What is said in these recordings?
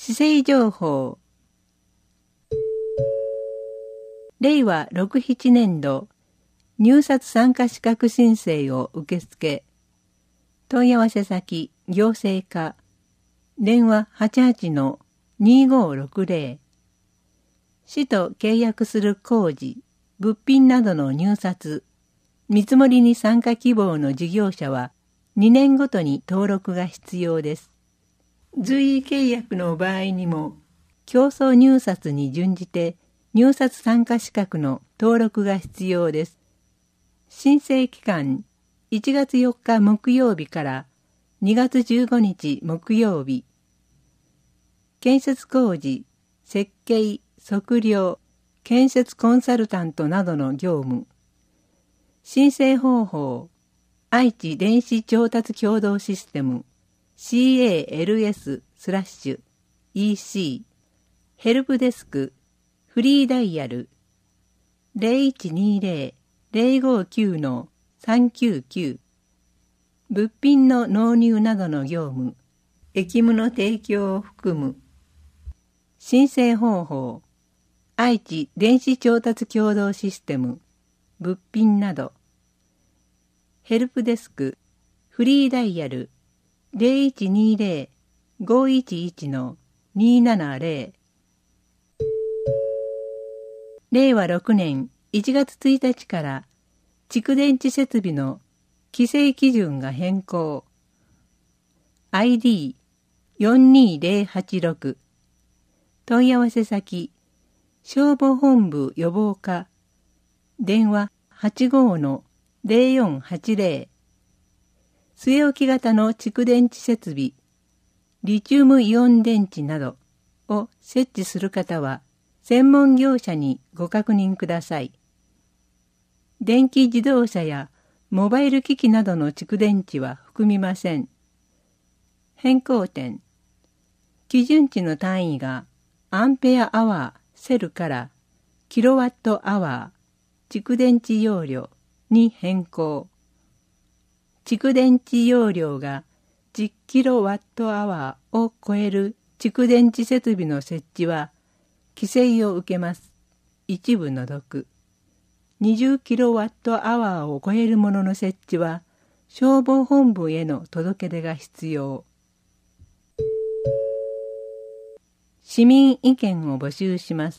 市政情報。令和6、7年度入札参加資格申請を受付。問い合わせ先行政課。電話88-2560。市と契約する工事、物品などの入札、見積もりに参加希望の事業者は2年ごとに登録が必要です。随意契約の場合にも、競争入札に準じて入札参加資格の登録が必要です。申請期間、1月4日木曜日から2月15日木曜日。建設工事、設計、測量、建設コンサルタントなどの業務。申請方法、愛知電子調達共同システム、CALS/EC、ヘルプデスク、フリーダイヤル、0120-059-399、物品の納入などの業務、役務の提供を含む。申請方法、愛知電子調達共同システム、物品など。ヘルプデスク、フリーダイヤル、0120-511-270。令和6年1月1日から蓄電池設備の規制基準が変更。ID42086。問い合わせ先、消防本部予防課。電話85-0480。据え置き型の蓄電池設備、リチウムイオン電池などを設置する方は、専門業者にご確認ください。電気自動車やモバイル機器などの蓄電池は含みません。変更点。基準値の単位がアンペアアワーセルからキロワットアワー蓄電池容量に変更。蓄電池容量が10キロワットアワーを超える蓄電池設備の設置は規制を受けます。一部除く。20キロワットアワーを超えるものの設置は消防本部への届け出が必要。市民意見を募集します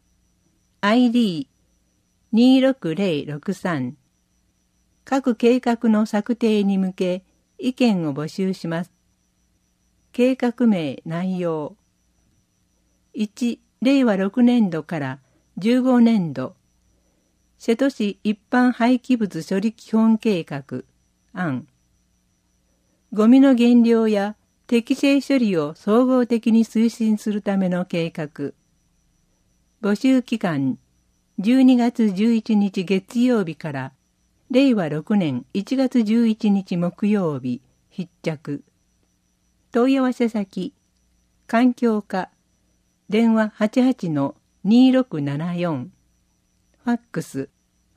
。ID26063。各計画の策定に向け意見を募集します。計画名内容。1、令和6年度から15年度。瀬戸市一般廃棄物処理基本計画案。ゴミの減量や適正処理を総合的に推進するための計画。募集期間、12月11日月曜日から令和6年1月11日木曜日必着。問い合わせ先、環境課、電話88-2674、ファックス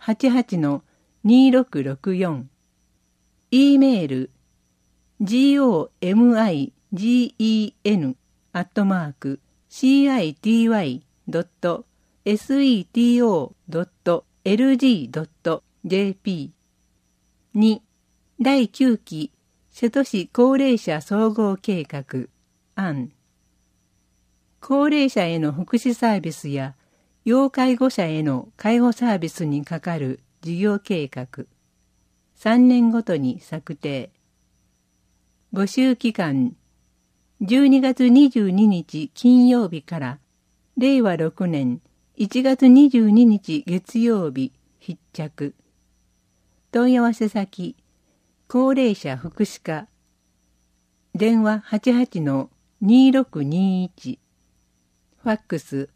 88-2664、E メール、gomigen@city.seto.lg.jp。 2、第9期瀬戸市高齢者総合計画案。高齢者への福祉サービスや要介護者への介護サービスにかかる事業計画。3年ごとに策定。募集期間、12月22日金曜日から令和6年1月22日月曜日必着。問い合わせ先、高齢者福祉課、電話88-2621、ファックス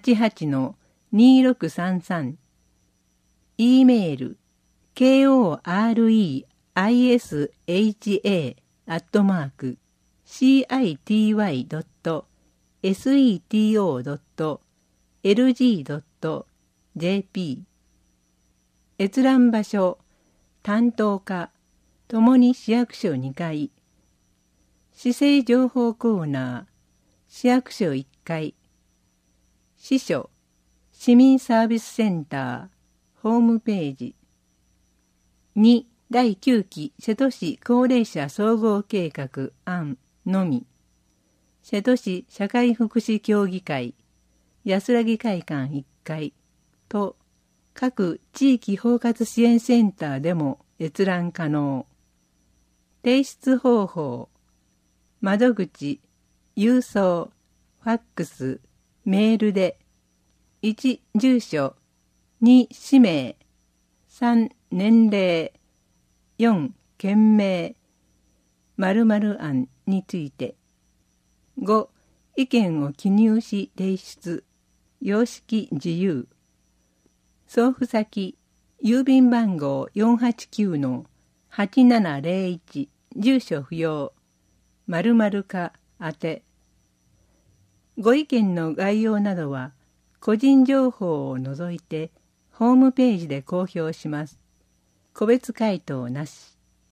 88-2633、E メール、koreisha@city.seto.lg.jp。 閲覧場所、担当課、ともに市役所2階。市政情報コーナー、 市役所1階、支所、市民サービスセンター、ホームページ。2、第9期瀬戸市高齢者総合計画案のみ。瀬戸市社会福祉協議会、安らぎ会館1階と、各地域包括支援センターでも閲覧可能。提出方法、窓口、郵送、ファックス、メールで、1、住所、2、氏名、3、年齢、4、件名、〇〇案について。5、意見を記入し提出、様式自由。送付先、郵便番号 489-8701、住所不要、〇〇課宛て。ご意見の概要などは、個人情報を除いて、ホームページで公表します。個別回答なし。